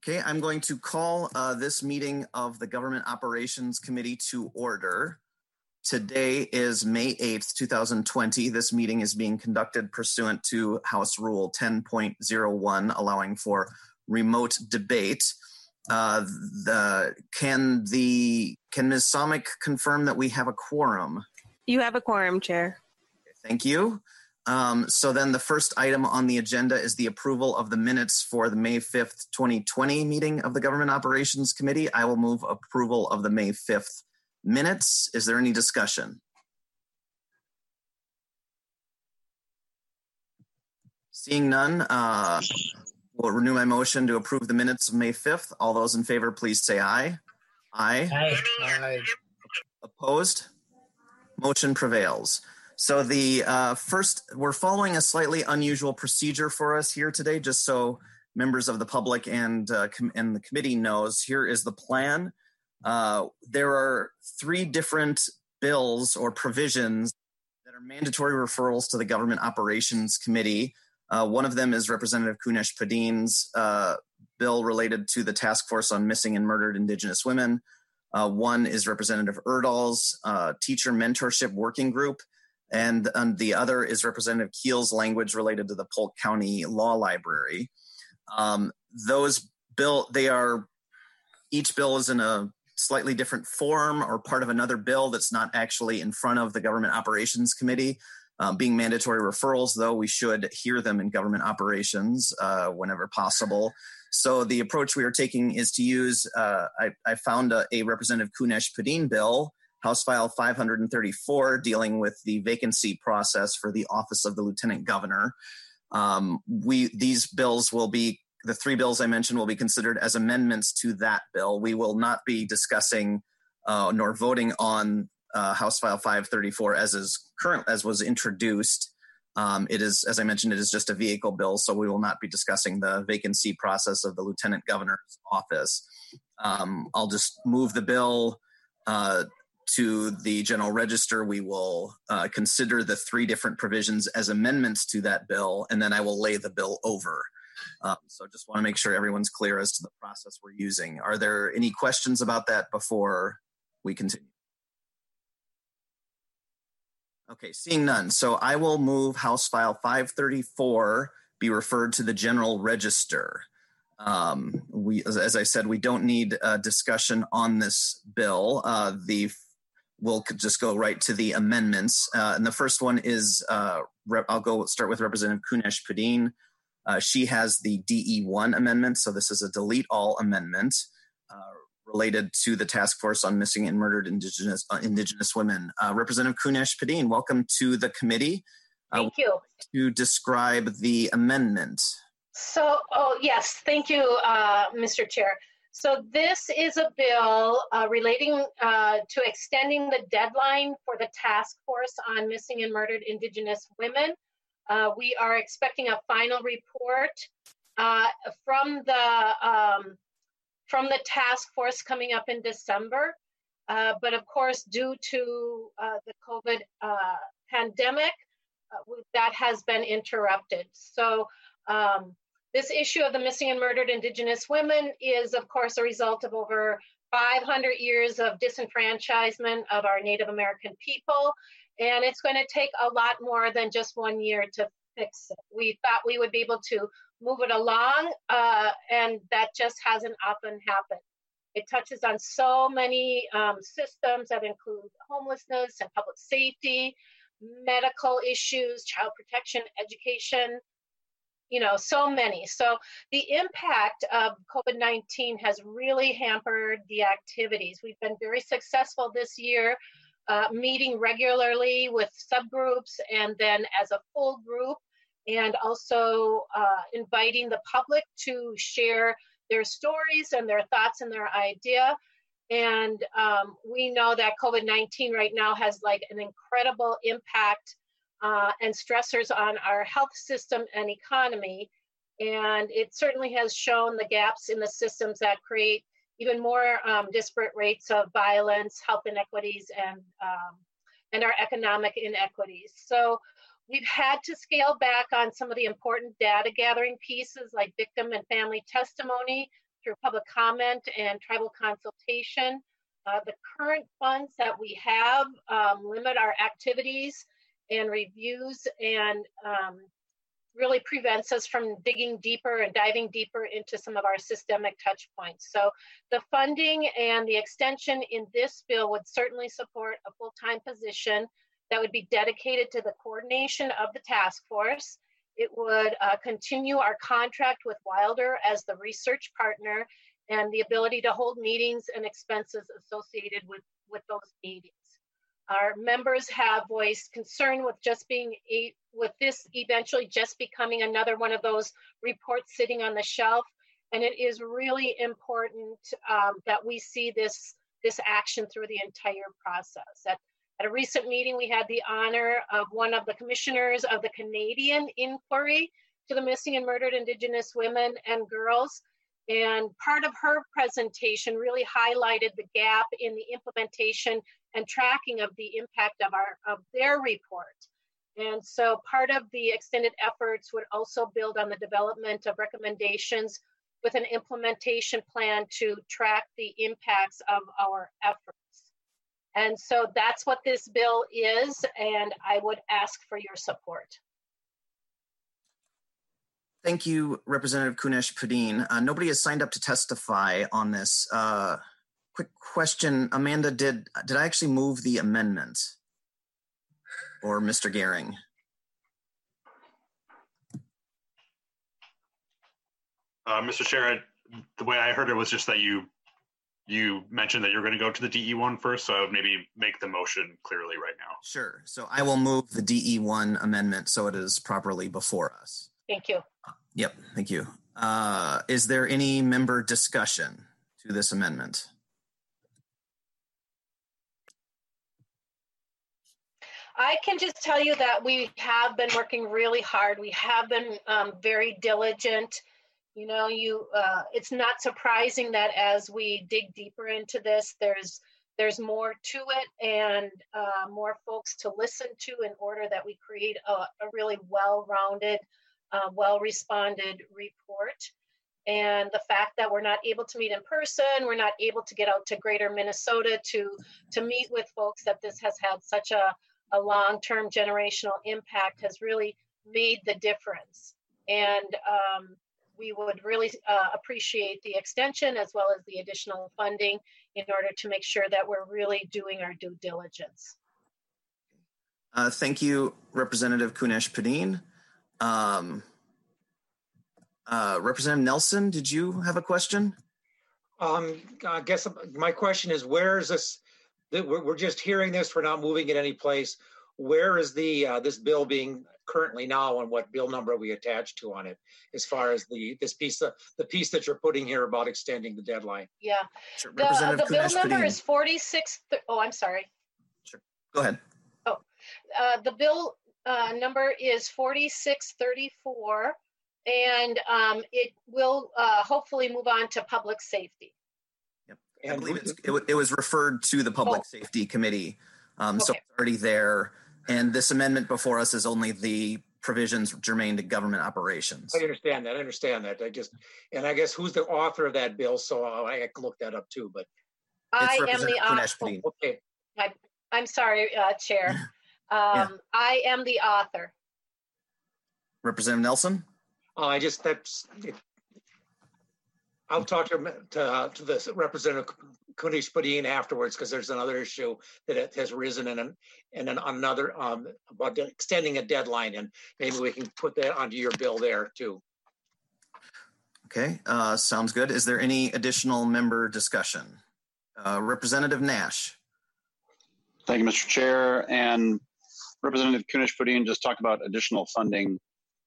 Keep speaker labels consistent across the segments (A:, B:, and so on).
A: Okay, I'm going to call this meeting of the Government Operations Committee to order. Today is May 8th, 2020. This meeting is being conducted pursuant to House Rule 10.01, allowing for remote debate. Can Ms. Somick confirm that we have a quorum?
B: You have a quorum, Chair.
A: Thank you. So then the first item on the agenda is the approval of the minutes for the May 5th, 2020 meeting of the Government Operations Committee. I will move approval of the May 5th minutes. Is there any discussion? Seeing none, we'll renew my motion to approve the minutes of May 5th. All those in favor, please say aye. Aye.
C: Aye.
D: Aye.
A: Opposed? Motion prevails. So the first, we're following a slightly unusual procedure for us here today, just so members of the public and the committee knows. Here is the plan. There are three different bills or provisions that are mandatory referrals to the Government Operations Committee. One of them is Representative Kunesh-Podein's bill related to the Task Force on Missing and Murdered Indigenous Women. One is Representative Erdahl's Teacher Mentorship Working Group. And the other is Representative Keel's language related to the Polk County Law Library. Each bill is in a slightly different form or part of another bill that's not actually in front of the Government Operations Committee. Being mandatory referrals, though, we should hear them in Government Operations whenever possible. So the approach we are taking is to use, I found a Representative Kunesh-Podein bill, House File 534, dealing with the vacancy process for the office of the Lieutenant Governor. These bills will be, the three bills I mentioned will be considered as amendments to that bill. We will not be discussing nor voting on House File 534 as was introduced. It is, as I mentioned, it is just a vehicle bill, so we will not be discussing the vacancy process of the Lieutenant Governor's office. I'll just move the bill to the General Register. We will consider the three different provisions as amendments to that bill, and then I will lay the bill over. So just want to make sure everyone's clear as to the process we're using. Are there any questions about that before we continue? Okay, seeing none. So I will move House File 534 be referred to the General Register. As I said, we don't need a discussion on this bill. We'll just go right to the amendments. And the first one is, I'll start with Representative Kunesh-Podein. She has the DE1 amendment, so this is a delete all amendment related to the Task Force on Missing and Murdered Indigenous Women. Representative Kunesh-Podein, welcome to the committee.
C: Thank you.
A: To describe the amendment.
C: So, yes, thank you, Mr. Chair. So this is a bill relating to extending the deadline for the Task Force on Missing and Murdered Indigenous Women. We are expecting a final report from the task force coming up in December. But of course, due to the COVID pandemic, that has been interrupted. So this issue of the missing and murdered Indigenous women is, of course, a result of over 500 years of disenfranchisement of our Native American people. And it's going to take a lot more than just 1 year to fix it. We thought we would be able to move it along, and that just hasn't often happened. It touches on so many systems that include homelessness and public safety, medical issues, child protection, education, so many. So the impact of COVID-19 has really hampered the activities. We've been very successful this year, meeting regularly with subgroups and then as a full group, and also inviting the public to share their stories and their thoughts and their idea. And we know that COVID-19 right now has like an incredible impact and stressors on our health system and economy. And it certainly has shown the gaps in the systems that create even more disparate rates of violence, health inequities, and our economic inequities. So we've had to scale back on some of the important data gathering pieces like victim and family testimony through public comment and tribal consultation. The current funds that we have limit our activities and reviews and really prevents us from digging deeper and diving deeper into some of our systemic touch points. So the funding and the extension in this bill would certainly support a full-time position that would be dedicated to the coordination of the task force. It would continue our contract with Wilder as the research partner and the ability to hold meetings and expenses associated with those meetings. Our members have voiced concern with with this eventually just becoming another one of those reports sitting on the shelf. And it is really important that we see this action through the entire process. At a recent meeting, we had the honor of one of the commissioners of the Canadian Inquiry to the Missing and Murdered Indigenous Women and Girls. And part of her presentation really highlighted the gap in the implementation and tracking of the impact of their report. And so part of the extended efforts would also build on the development of recommendations with an implementation plan to track the impacts of our efforts. And so that's what this bill is, and I would ask for your support.
A: Thank you, Representative Kunesh-Podein. Nobody has signed up to testify on this. Quick question, Amanda, did I actually move the amendment? Or Mr. Gehring?
D: Mr. Chair, the way I heard it was just that you mentioned that you're going to go to the DE1 first, so I would maybe make the motion clearly right now.
A: Sure. So I will move the DE1 amendment so it is properly before us.
C: Thank you.
A: Yep, thank you. Is there any member discussion to this amendment?
C: I can just tell you that we have been working really hard. We have been very diligent. You know, it's not surprising that as we dig deeper into this, there's more to it and more folks to listen to in order that we create a really well-rounded, well-responded report. And the fact that we're not able to meet in person, we're not able to get out to Greater Minnesota to meet with folks, that this has had such a long-term generational impact has really made the difference. And we would really appreciate the extension as well as the additional funding in order to make sure that we're really doing our due diligence.
A: Thank you, Representative Kunesh-Podein. Representative Nelson, did you have a question?
E: I guess my question is, where is this? We're just hearing this. We're not moving it any place. Where is this bill being currently now, and what bill number we attached to on it, as far as the piece that you're putting here about extending the deadline?
C: Yeah,
A: Sure.
C: the bill number is 46. Oh, I'm sorry.
A: Sure. Go ahead.
C: Oh, the bill number is 4634, and it will hopefully move on to public safety.
A: Yep. I believe it was referred to the Public Safety Committee, so it's already there. And this amendment before us is only the provisions germane to government operations.
E: I understand that. I guess who's the author of that bill? So I can look that up too. But
C: I am the author.
E: Okay.
C: I'm sorry, Chair. I am the author.
A: Representative Nelson?
E: I'll talk to the Representative Kunesh-Podein afterwards, because there's another issue that has risen and another about extending a deadline, and maybe we can put that onto your bill there too.
A: Okay, sounds good. Is there any additional member discussion? Representative Nash.
F: Thank you, Mr. Chair. And Representative Kunesh-Podein just talked about additional funding.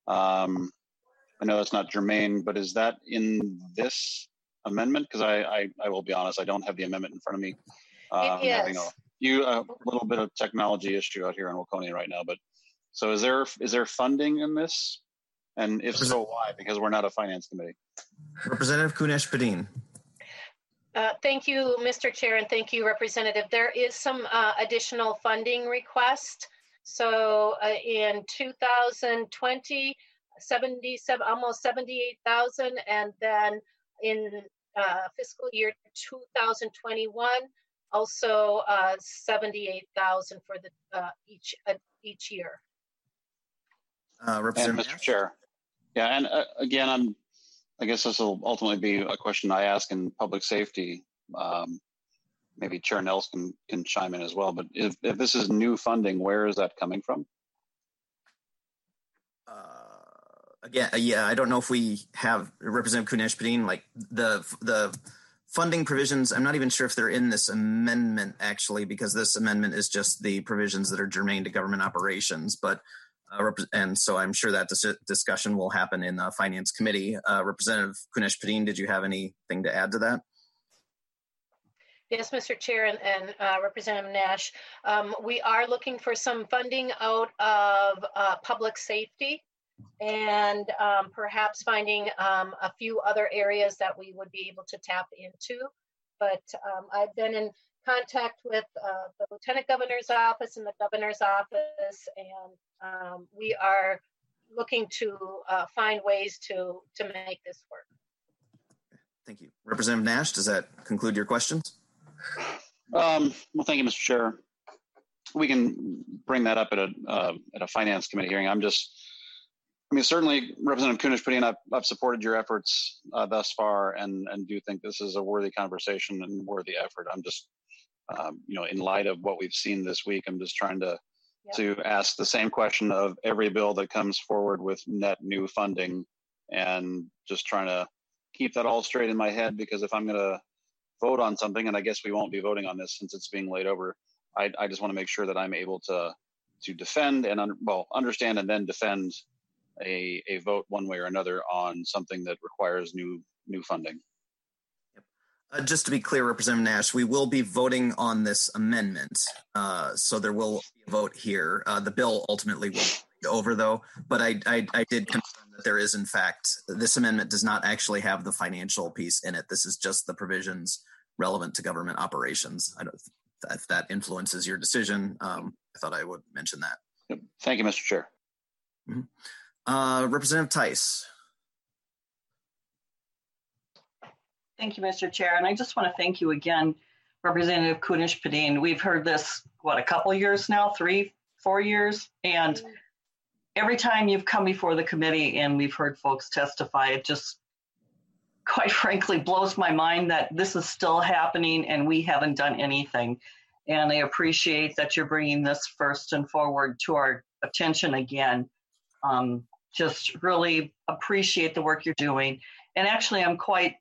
F: I know that's not germane, but is that in this amendment? Because I will be honest, I don't have the amendment in front of me.
C: It is.
F: Having a little bit of technology issue out here in Waconia right now. But so is there funding in this? And if so, why? Because we're not a finance committee.
A: Representative Kunesh-Podein.
C: Thank you, Mr. Chair, and thank you, Representative. There is some additional funding request. So in 2020, almost 78,000, and then in fiscal year 2021, also 78,000 for the each year.
F: And
A: Representative
F: Mr.
A: Nash?
F: Chair. Yeah, and again, I guess this will ultimately be a question I ask in public safety. Maybe Chair Nelson can chime in as well. But if this is new funding, where is that coming from?
A: Again, yeah, I don't know if we have Representative Kunesh-Podein, like the funding provisions. I'm not even sure if they're in this amendment actually, because this amendment is just the provisions that are germane to government operations. But and so I'm sure that discussion will happen in the Finance Committee. Representative Kunesh-Podein, did you have anything to add to that?
C: Yes, Mr. Chair and Representative Nash, we are looking for some funding out of public safety, and perhaps finding a few other areas that we would be able to tap into. But I've been in contact with the Lieutenant Governor's office and the Governor's office, and we are looking to find ways to make this work.
F: Thank you.
A: Representative Nash, does that conclude your questions?
F: Well, thank you, Mr. Chair. We can bring that up at a Finance Committee hearing. Certainly, Representative Kunesh-Podein, I've supported your efforts thus far, and do think this is a worthy conversation and worthy effort. I'm just, in light of what we've seen this week, I'm just trying to ask the same question of every bill that comes forward with net new funding, and just trying to keep that all straight in my head, because if I'm going to vote on something, and I guess we won't be voting on this since it's being laid over, I just want to make sure that I'm able to defend and understand and then defend a vote one way or another on something that requires new funding.
A: Just to be clear, Representative Nash, we will be voting on this amendment, so there will be a vote here. The bill ultimately will be over, though, but I did confirm that there is, in fact, this amendment does not actually have the financial piece in it. This is just the provisions relevant to government operations. I don't know if that influences your decision. I thought I would mention that.
F: Yep. Thank you, Mr. Chair.
A: Mm-hmm. Representative Tice.
G: Thank you, Mr. Chair. And I just want to thank you again, Representative Kunesh-Podein. We've heard this, a couple years now, 3-4 years. And every time you've come before the committee and we've heard folks testify, it just quite frankly blows my mind that this is still happening and we haven't done anything. And I appreciate that you're bringing this first and forward to our attention again. Just really appreciate the work you're doing. And actually, I'm quite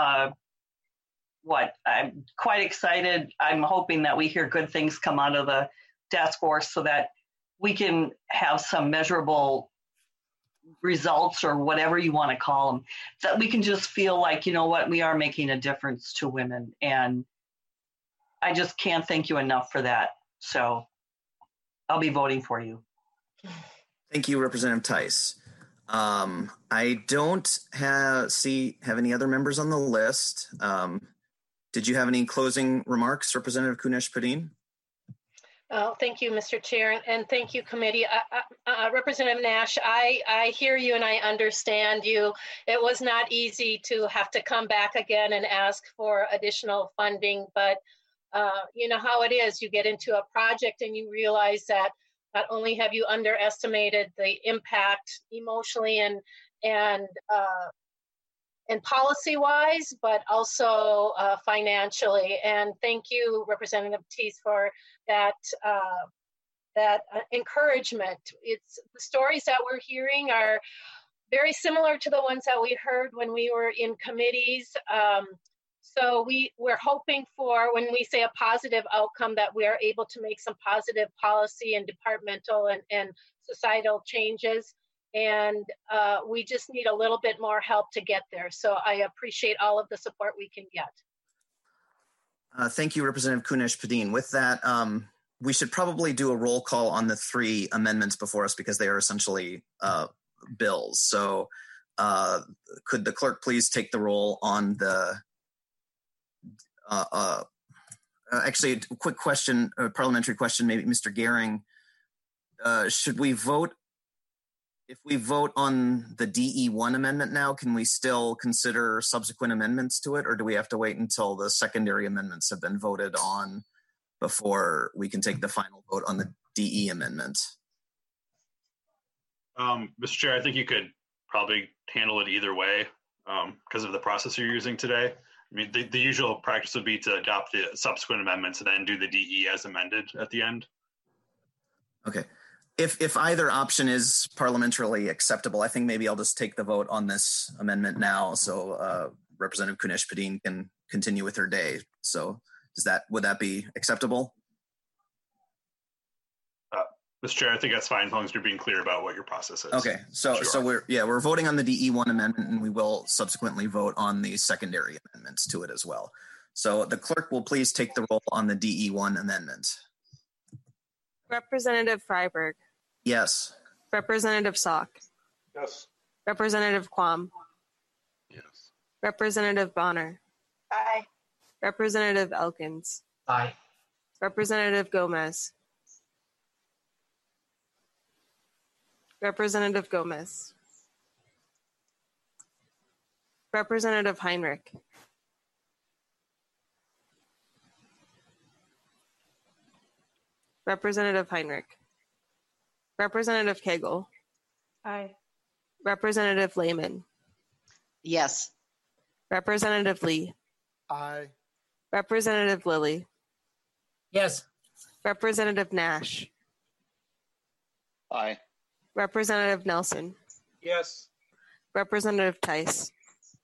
G: excited. I'm hoping that we hear good things come out of the task force so that we can have some measurable results, or whatever you want to call them, that we can just feel like, we are making a difference to women. And I just can't thank you enough for that. So I'll be voting for you.
A: Thank you, Representative Tice. I don't have any other members on the list. Did you have any closing remarks, Representative Kunesh-Podein?
C: Thank you, Mr. Chair, and thank you, committee. Representative Nash, I hear you and I understand you. It was not easy to have to come back again and ask for additional funding, but you know how it is. You get into a project and you realize that not only have you underestimated the impact emotionally and policy-wise, but also financially. And thank you, Representative Tice, for that encouragement. It's the stories that we're hearing are very similar to the ones that we heard when we were in committees. So we're hoping for, when we say a positive outcome, that we are able to make some positive policy and departmental and societal changes. And we just need a little bit more help to get there. So I appreciate all of the support we can get.
A: Thank you, Representative Kunesh-Podein. With that, we should probably do a roll call on the 3 amendments before us, because they are essentially bills. So could the clerk please take the roll on the actually, a quick question, a parliamentary question, maybe Mr. Gehring. Should we vote If we vote on the DE1 amendment now, can we still consider subsequent amendments to it, or do we have to wait until the secondary amendments have been voted on before we can take the final vote on the DE amendment?
D: Mr. Chair, I think you could probably handle it either way because of the process you're using today. I mean, the usual practice would be to adopt the subsequent amendments and then do the DE as amended at the end.
A: Okay. If either option is parliamentarily acceptable, I think maybe I'll just take the vote on this amendment now, so Representative Kunesh-Podein can continue with her day. So would that be acceptable?
D: Mr. Chair, I think that's fine as long as you're being clear about what your process is.
A: Okay, so we're voting on the DE1 amendment, and we will subsequently vote on the secondary amendments to it as well. So the clerk will please take the roll on the DE1 amendment.
B: Representative Freiberg.
A: Yes.
B: Representative Salk.
E: Yes.
B: Representative Quam.
D: Yes.
B: Representative Bonner.
C: Aye.
B: Representative Elkins.
E: Aye.
B: Representative Gomez. Representative Gomez. Representative Heinrich. Representative Heinrich. Representative Kegel.
C: Aye.
B: Representative Lehman.
H: Yes.
B: Representative Lee.
I: Aye.
B: Representative Lilly.
I: Yes.
B: Representative Nash.
F: Aye.
B: Representative Nelson.
E: Yes.
B: Representative Tice.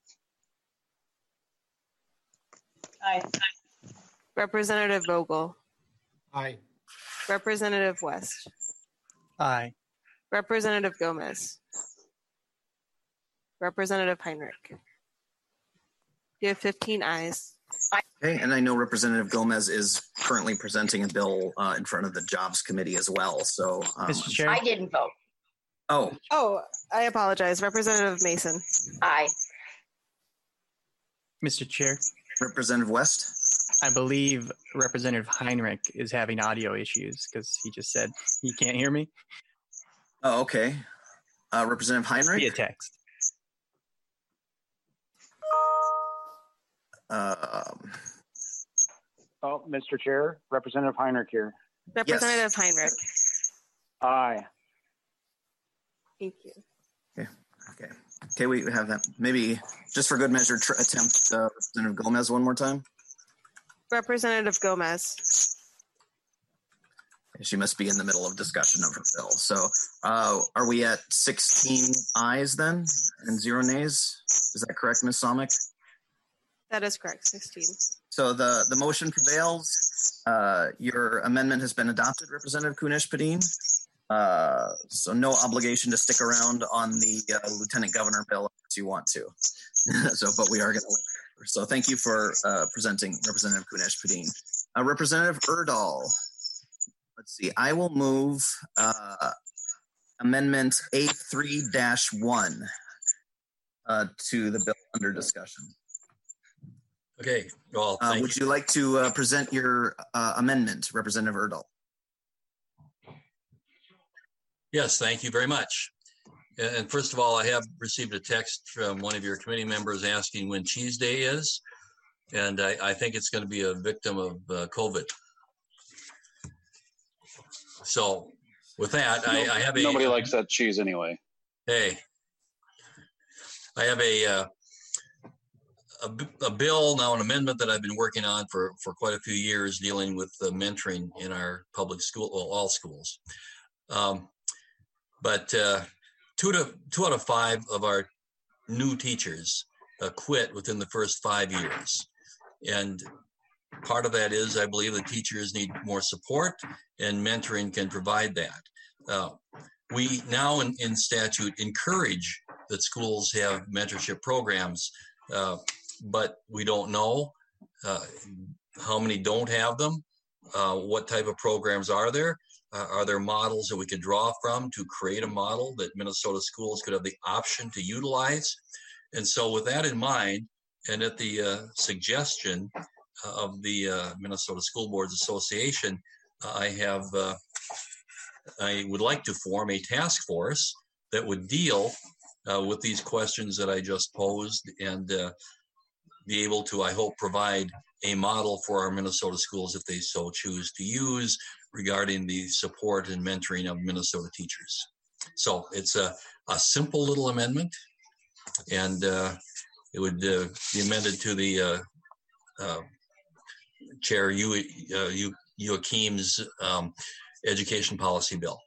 G: Aye.
B: Representative Vogel.
I: Aye.
B: Representative West.
I: Aye.
B: Representative Gomez. Representative Heinrich. You have 15 ayes.
A: Okay, and I know Representative Gomez is currently presenting a bill in front of the Jobs Committee as well. So,
I: Mr. Chair.
H: I didn't vote.
B: Oh, I apologize. Representative Mason.
H: Aye.
I: Mr. Chair,
A: Representative West.
I: I believe Representative Heinrich is having audio issues because he just said he can't hear me
A: Oh, okay. Representative Heinrich.
I: via text.
J: Mr. Chair, Representative Heinrich here.
B: Representative Heinrich.
J: Aye.
B: Thank you.
A: Okay, we have that. Maybe just for good measure, attempt Representative Gomez one more time.
B: Representative Gomez.
A: She must be in the middle of discussion of her bill. So are we at 16 ayes then and 0 nays? Is that correct, Ms. Somick?
B: That is correct, 16.
A: So the motion prevails. Your amendment has been adopted, Representative Kunesh-Podein. So no obligation to stick around on the Lieutenant Governor bill if you want to. But we are going to wait. So thank you for presenting, Representative Kunesh-Podein. Representative Erdahl. Let's see. I will move Amendment A3-1 to the bill under discussion.
K: Okay. Well,
A: would you like to present your amendment, Representative Erdahl?
K: Yes, thank you very much. And first of all, I have received a text from one of your committee members asking when Cheese Day is. And I think it's going to be a victim of COVID. So with that, I have
F: Nobody likes that cheese anyway.
K: Hey, I have a bill now, an amendment that I've been working on for quite a few years, dealing with mentoring in our public school, well, all schools. But 2 out of 5 of our new teachers quit within the first 5 years. And part of that is I believe the teachers need more support, and mentoring can provide that. We now in statute encourage that schools have mentorship programs, but we don't know how many don't have them. What type of programs are there? Are there models that we could draw from to create a model that Minnesota schools could have the option to utilize? And so with that in mind, and at the suggestion of the Minnesota School Boards Association, I would like to form a task force that would deal with these questions that I just posed and be able to, I hope, provide a model for our Minnesota schools if they so choose to use regarding the support and mentoring of Minnesota teachers. So it's a simple little amendment, and it would be amended to the Chair Joachim's education policy bill.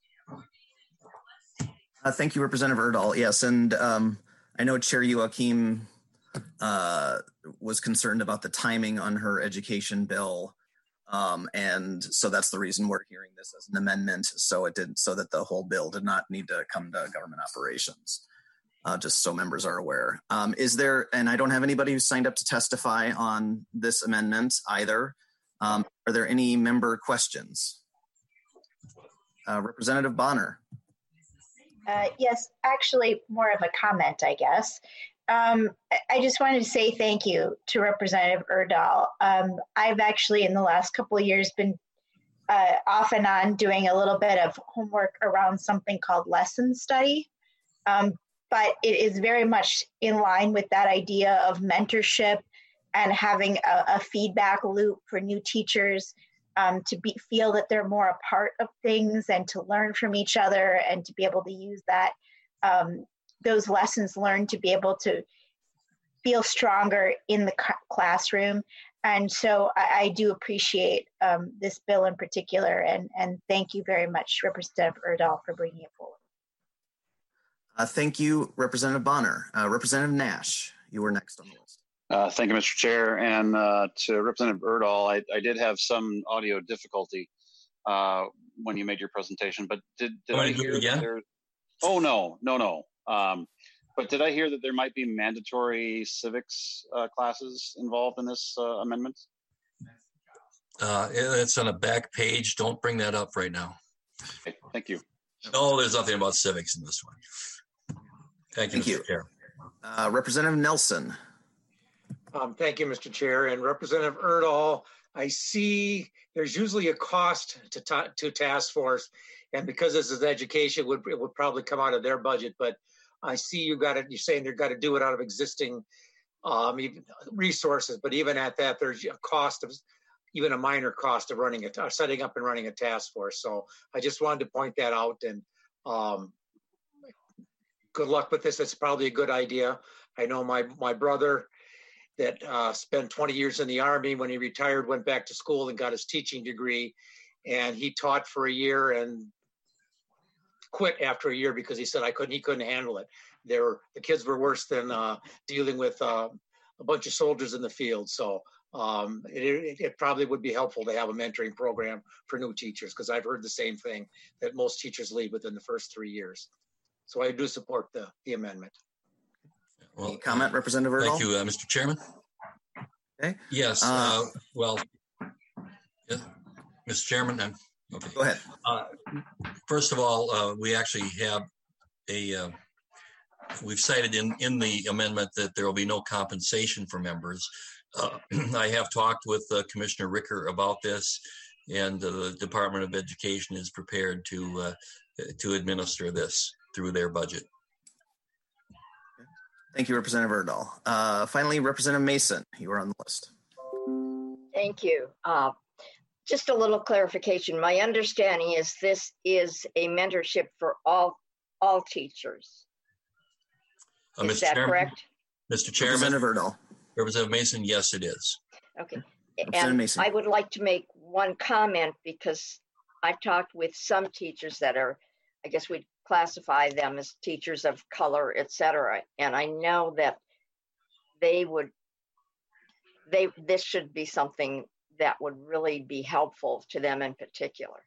A: Thank you, Representative Erdahl. Yes, and I know Chair Joachim was concerned about the timing on her education bill, and so that's the reason we're hearing this as an amendment, so that the whole bill did not need to come to government operations. Just so members are aware. Is there, and I don't have anybody who signed up to testify on this amendment either. Are there any member questions? Representative Bonner.
L: Yes, actually more of a comment, I guess. I just wanted to say thank you to Representative Erdahl. I've actually in the last couple of years been off and on doing a little bit of homework around something called lesson study. But it is very much in line with that idea of mentorship and having a feedback loop for new teachers to feel that they're more a part of things and to learn from each other and to be able to use that, those lessons learned to be able to feel stronger in the classroom. And so I do appreciate this bill in particular, and thank you very much, Representative Erdahl, for bringing it forward.
A: Thank you, Representative Bonner. Representative Nash, you were next on the list.
F: Thank you, Mr. Chair. And to Representative Erdahl, I did have some audio difficulty when you made your presentation, but did I hear again? Oh, no. But did I hear that there might be mandatory civics classes involved in this amendment?
K: It's on a back page. Don't bring that up right now.
F: Okay, thank you.
K: No, there's nothing about civics in this one. Thank you, Mr. Chair.
A: Representative Nelson.
E: Thank you, Mr. Chair. And Representative Erdahl, I see there's usually a cost to task force, and because this is education, it would probably come out of their budget. But I see you're saying they've got to do it out of existing resources. But even at that, there's a cost of even a minor cost of setting up and running a task force. So I just wanted to point that out, and good luck with this. It's probably a good idea. I know my brother that spent 20 years in the Army. When he retired, went back to school and got his teaching degree, and he taught for a year and quit after a year because he said he couldn't handle it. The kids were worse than dealing with a bunch of soldiers in the field. So it probably would be helpful to have a mentoring program for new teachers, because I've heard the same thing, that most teachers leave within the first 3 years. So I do support the amendment.
A: Well, comment, Representative Erdahl?
K: Thank you, Mr. Chairman.
A: Okay.
K: Yes. Well, yeah, Mr. Chairman. Okay.
A: Go ahead.
K: First of all, we actually have we've cited in the amendment that there will be no compensation for members. I have talked with Commissioner Ricker about this, and the Department of Education is prepared to administer this through their budget.
A: Thank you, Representative Erdahl. Finally, Representative Mason, you are on the list.
M: Thank you. Just a little clarification. My understanding is this is a mentorship for all teachers. Is that correct?
K: Mr. Chairman.
A: Representative Erdahl.
K: Representative Mason, yes, it is.
M: Okay. And Mason. I would like to make one comment, because I've talked with some teachers that are, I guess we'd classify them as teachers of color, et cetera. And I know that this should be something that would really be helpful to them in particular.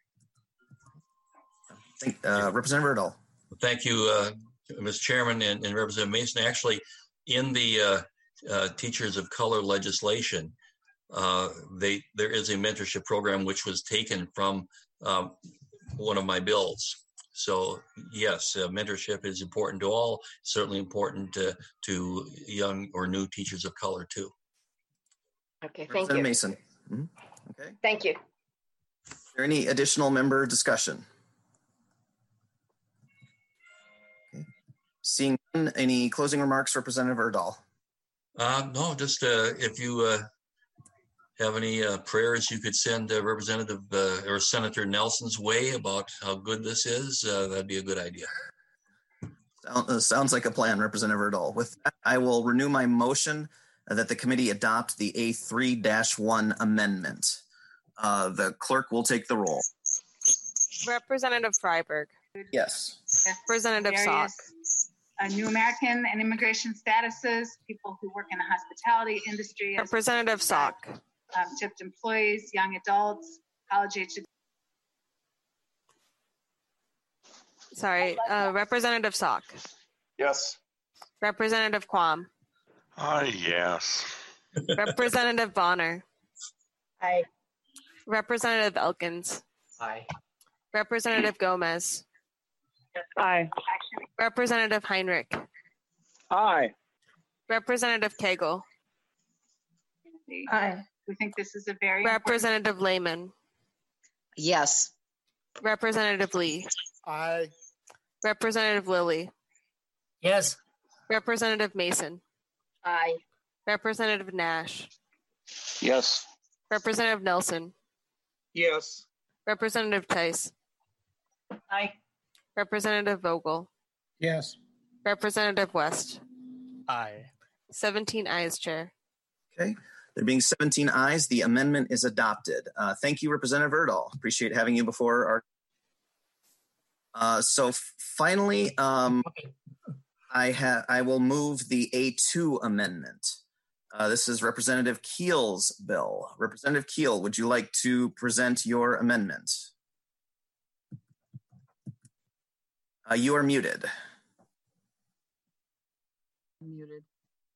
A: Representative Erdahl.
K: Thank you, Mr. Chairman and Representative Mason. Actually, in the Teachers of Color legislation, there is a mentorship program which was taken from one of my bills. So yes, mentorship is important to all, certainly important to young or new teachers of color too.
M: Okay, thank you.
A: Mason. Mm-hmm. Okay.
M: Thank you.
A: Is there any additional member discussion? Seeing none, any closing remarks, Representative Erdahl?
K: No, just if you have any prayers you could send Representative or Senator Nelson's way about how good this is, that'd be a good idea.
A: Sounds like a plan, Representative Erdahl. With that, I will renew my motion that the committee adopt the A3-1 amendment. The clerk will take the roll.
B: Representative Freiberg.
A: Yes.
B: Representative Salk.
N: New American and immigration statuses, people who work in the hospitality industry.
B: Representative Salk.
N: Tipped employees, young adults, college-age.
B: Sorry, Representative Salk.
O: Yes.
B: Representative Quam.
O: Yes.
B: Representative Bonner.
L: Aye.
B: Representative Elkins.
E: Aye.
B: Representative Gomez.
J: Aye.
B: Representative Heinrich.
J: Aye.
B: Representative Cagle.
N: Aye. We think this is a very
B: Representative Lehman.
H: Yes.
B: Representative Lee.
P: Aye.
B: Representative Lilly.
P: Yes.
B: Representative Mason.
M: Aye.
B: Representative Nash.
F: Yes.
B: Representative Nelson.
E: Yes.
B: Representative Tice.
G: Aye.
B: Representative Vogel.
P: Yes.
B: Representative West.
I: Aye.
B: 17 ayes, Chair.
A: Okay. There being 17 ayes, the amendment is adopted. Thank you, Representative Erdahl. Appreciate having you before our. So finally, I will move the A2 amendment. This is Representative Keel's bill. Representative Keel, would you like to present your amendment? You are muted.
B: Muted.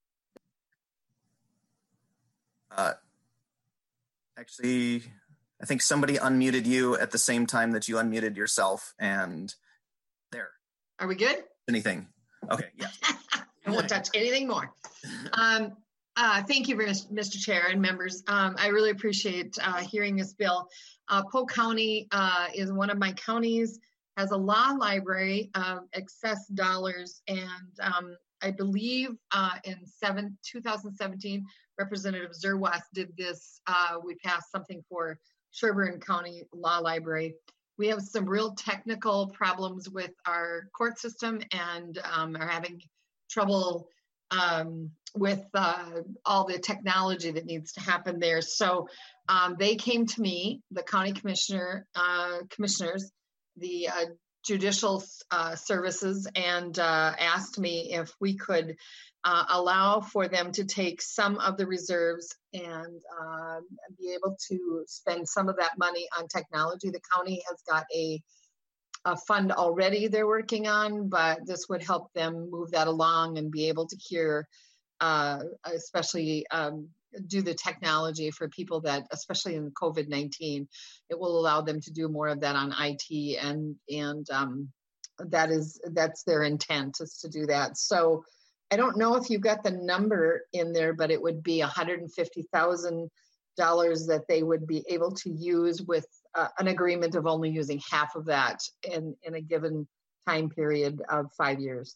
A: Actually, I think somebody unmuted you at the same time that you unmuted yourself, and there.
Q: Are we good?
A: Anything? Okay, yeah.
Q: I won't touch anything more. Thank you, Mr. Chair and members. I really appreciate hearing this bill. Polk County is one of my counties, has a law library of excess dollars, and I believe in 2017, Representative Zerwas did this. We passed something for Sherburne County Law Library. We have some real technical problems with our court system and are having trouble with all the technology that needs to happen there. So they came to me, the county commissioners, the judicial services, and asked me if we could allow for them to take some of the reserves and be able to spend some of that money on technology. The county has got a fund already they're working on, but this would help them move that along and be able to hear, especially do the technology for people that, especially in COVID-19, it will allow them to do more of that on IT, and that's their intent, is to do that. So I don't know if you've got the number in there, but it would be $150,000 that they would be able to use with an agreement of only using half of that in a given time period of 5 years.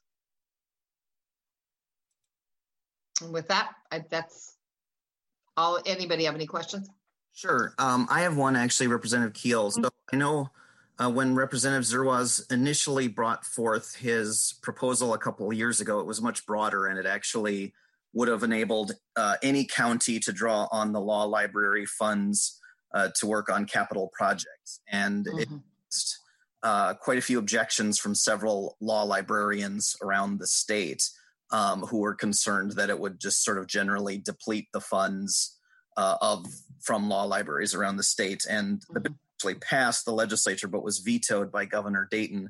Q: And with that, that's all. Anybody have any questions?
A: Sure. I have one, actually, Representative Keel. So I know when Representative Zerwas initially brought forth his proposal a couple of years ago, it was much broader, and it actually would have enabled any county to draw on the law library funds to work on capital projects. And it raised quite a few objections from several law librarians around the state who were concerned that it would just sort of generally deplete the funds from law libraries around the state. And the bill actually passed the legislature, but was vetoed by Governor Dayton.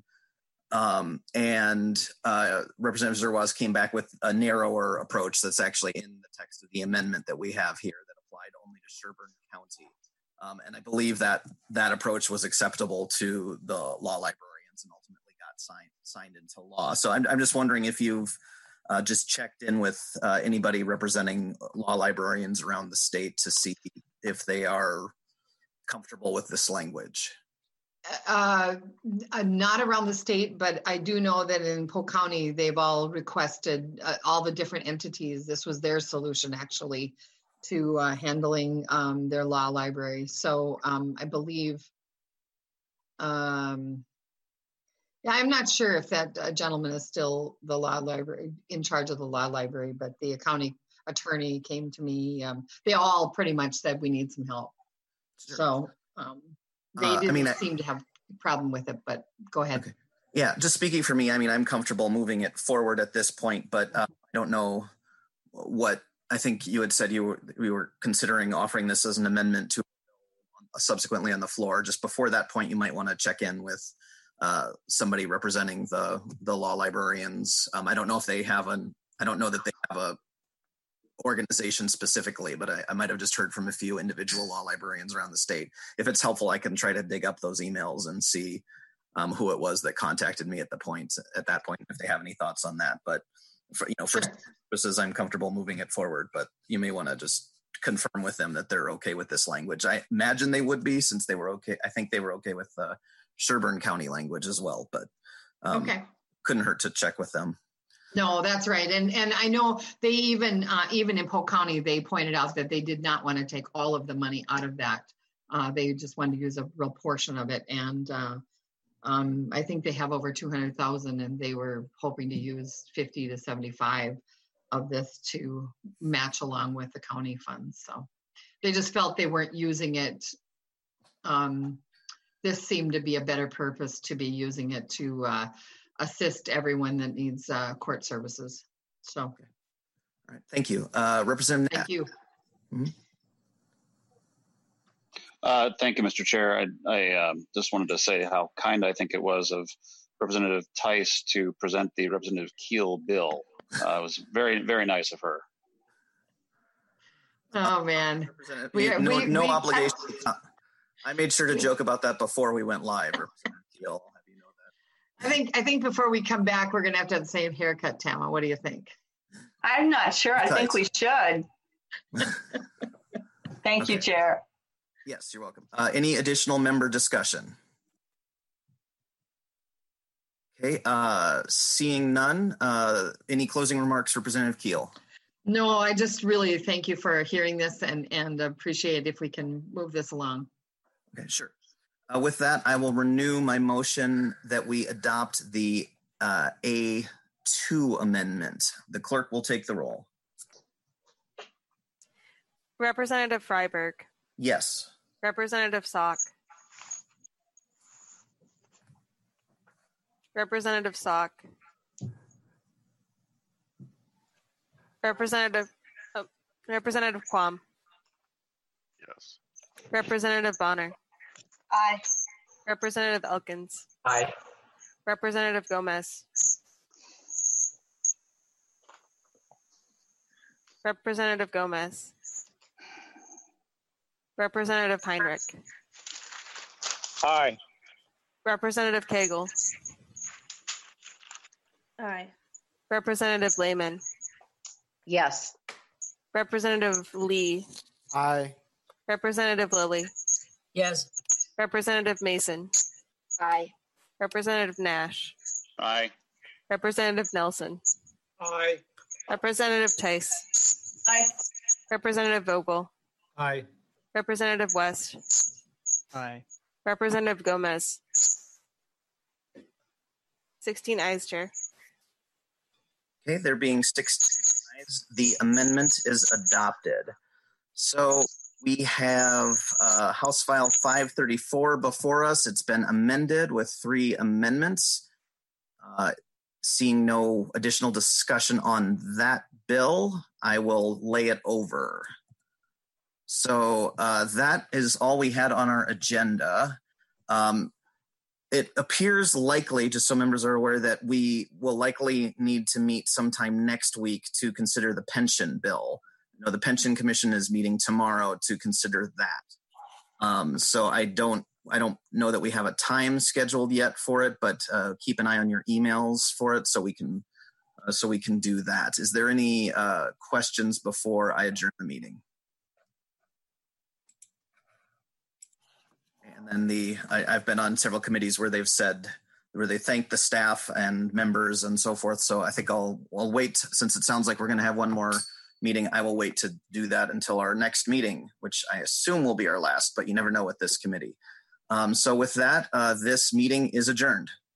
A: And Representative Zerwas came back with a narrower approach that's actually in the text of the amendment that we have here that applied only to Sherburne County. And I believe that that approach was acceptable to the law librarians and ultimately got signed into law. So I'm just wondering if you've just checked in with anybody representing law librarians around the state to see if they are comfortable with this language.
Q: Not around the state, but I do know that in Polk County, they've all requested all the different entities. This was their solution actually to handling their law library. So I believe, yeah, I'm not sure if that gentleman is still the law library in charge of the law library, but the county attorney came to me. They all pretty much said we need some help.
A: Sure.
Q: So they didn't seem to have a problem with it, but go ahead.
A: Okay. Yeah, just speaking for me, I mean, I'm comfortable moving it forward at this point, but I don't know what, I think you had said we were considering offering this as an amendment to subsequently on the floor. Just before that point, you might want to check in with somebody representing the law librarians. I don't know if they have I don't know that they have a organization specifically, but I might have just heard from a few individual law librarians around the state. If it's helpful, I can try to dig up those emails and see who it was that contacted me at that point, if they have any thoughts on that. But for purposes, I'm comfortable moving it forward, but you may want to just confirm with them that they're okay with this language. I imagine they would be, since they were okay. I think they were okay with Sherburne County language as well, but
Q: okay,
A: couldn't hurt to check with them.
Q: No, that's right. And I know they even in Polk County, they pointed out that they did not want to take all of the money out of that. They just wanted to use a real portion of it. And I think they have over 200,000 and they were hoping to use 50 to 75 of this to match along with the county funds. So they just felt they weren't using it. This seemed to be a better purpose to be using it to assist everyone that needs court services. So,
A: all right, thank you, Representative.
Q: Thank you.
A: Mm-hmm.
F: Thank you, Mr. Chair. I just wanted to say how kind I think it was of Representative Tice to present the Representative Keel bill. It was very, very nice of her.
Q: Oh man,
A: no obligation. I made sure to joke about that before we went live, Representative Keel.
Q: I think before we come back, we're going to have the same haircut, Tama. What do you think?
G: I'm not sure. I think we should. Thank you, Chair.
A: Yes, you're welcome. Any additional member discussion? Okay, seeing none. Any closing remarks, Representative Keel?
Q: No, I just really thank you for hearing this and appreciate if we can move this along.
A: Okay, sure. With that, I will renew my motion that we adopt the A2 amendment. The clerk will take the roll.
B: Representative Freiberg.
A: Yes.
B: Representative Salk. Representative Salk. Representative Quam.
O: Yes.
B: Representative Bonner.
M: Aye.
B: Representative Elkins.
P: Aye.
B: Representative Gomez. Representative Gomez. Representative Heinrich.
J: Aye.
B: Representative Cagle.
M: Aye.
B: Representative Lehman.
H: Yes.
B: Representative Lee.
P: Aye.
B: Representative Lilly.
P: Yes.
B: Representative Mason.
M: Aye.
B: Representative Nash.
F: Aye.
B: Representative Nelson.
E: Aye.
B: Representative Tice.
M: Aye.
B: Representative Vogel.
P: Aye.
B: Representative West.
I: Aye.
B: Representative Gomez. 16 ayes, Chair.
A: Okay, there being 16 ayes, the amendment is adopted. So we have House File 534 before us. It's been amended with 3 amendments. Seeing no additional discussion on that bill, I will lay it over. So that is all we had on our agenda. It appears likely, just so members are aware, that we will likely need to meet sometime next week to consider the pension bill. You know, the Pension Commission is meeting tomorrow to consider that. So I don't know that we have a time scheduled yet for it, but keep an eye on your emails for it so we can do that. Is there any questions before I adjourn the meeting? And then I've been on several committees where they've said, where they thank the staff and members and so forth. So I think I'll wait, since it sounds like we're going to have one more meeting. I will wait to do that until our next meeting, which I assume will be our last, but you never know with this committee. So with that, this meeting is adjourned.